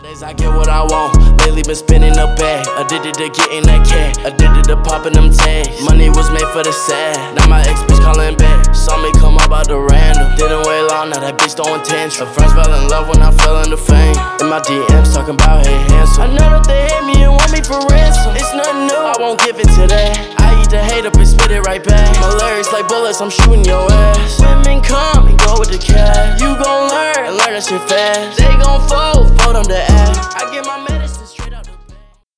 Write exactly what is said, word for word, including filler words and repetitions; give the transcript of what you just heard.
Days I get what I want, lately been spinning a bag. Addicted to getting that cat, addicted to popping them tags. Money was made for the sad, now my ex bitch calling back. Saw me come up out the random, didn't wait long, now that bitch throwing tantrums. Her friends fell in love when I fell into fame. In my D Ms talking about hey handsome. I know that they hate me and want me for ransom. It's nothing new, I won't give it to that. I eat the hate up and spit it right back. My lyrics like bullets, I'm shooting your ass. Women come and go with the cash. You gon' learn and learn that shit fast. They gon' fold, fold them to act. I